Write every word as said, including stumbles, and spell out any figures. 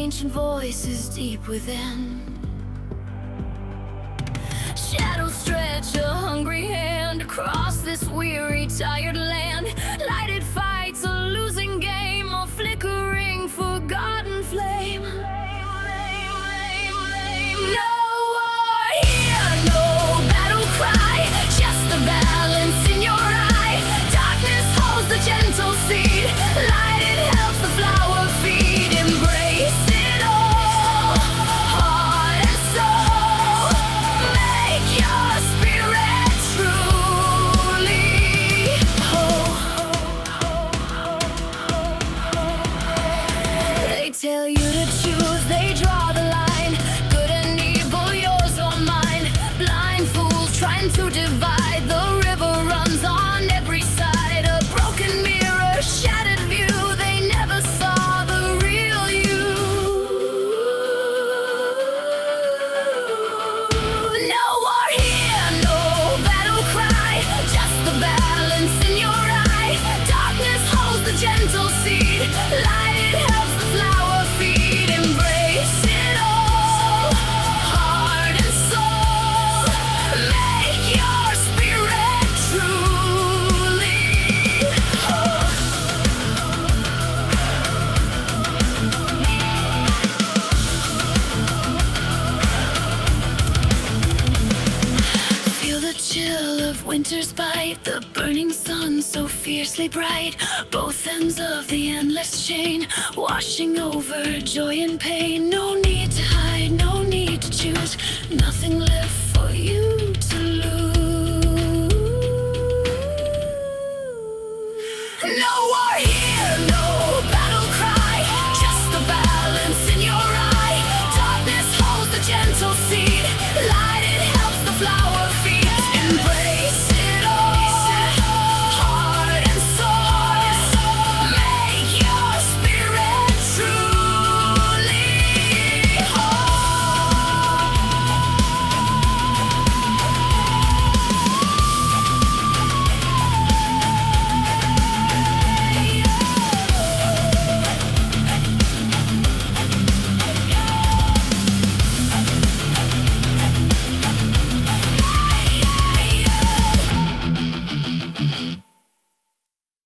ancient voices deep within. Shadows stretch a hungry hand across this weary, tired land. Lighted fights, a losing game, a flickering, forgotten flame. No war here, no battle cry, just the balance in your eye. Darkness holds the gentle seed, light it helps the flower feed. Embrace it all, heart and soul. Make your spirit truly whole. They tell you to choose, they draw the line. Good and evil, yours or mine. Blind fools trying to divide. The river runs on every side. A broken mirror, shattered view. They never saw the real you. No war here, no battle cry, just the balance in your eye. Darkness holds the gentle seed, light helps the flower feed. Embrace it all, heart and soul. Make your spirit truly whole. Feel the chill of winter's bite, the burning sun so fiercely bright. Both ends of the endless chain, washing over joy and pain. No need to hide, no need to choose, nothing left for you to lose. No war here.